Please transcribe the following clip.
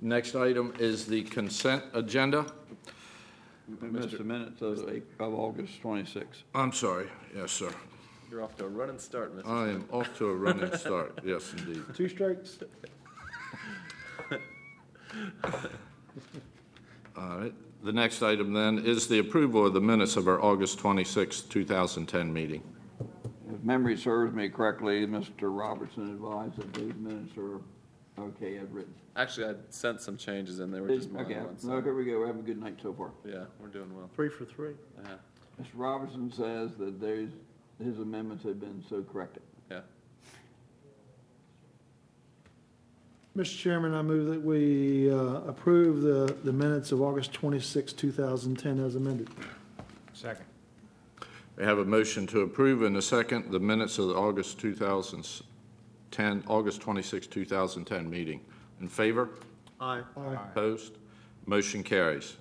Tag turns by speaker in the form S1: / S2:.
S1: Next item is the consent agenda.
S2: We missed the minutes of August 26th.
S1: I'm sorry. Yes, sir.
S3: You're off to a running start, Mr.
S1: I am off to a running start. Yes, indeed.
S4: 2 strikes.
S1: All right. The next item then is the approval of the minutes of our August 26, 2010 meeting.
S2: If memory serves me correctly, Mr. Robertson advised that these minutes are okay as written.
S3: Actually, I sent some changes in. They were just minor
S2: Okay,
S3: ones.
S2: no, here we go. We're having a good night so far.
S3: Yeah, we're doing well.
S4: 3 for 3.
S3: Yeah,
S2: Mr. Robertson says that his amendments have been so corrected.
S3: yeah.
S4: Mr. Chairman, I move that we approve the minutes of August 26, 2010 as amended.
S5: Second.
S1: We have a motion to approve in a second the minutes of the August 26, 2010 meeting. In favor?
S4: Aye.
S1: Opposed? Motion carries.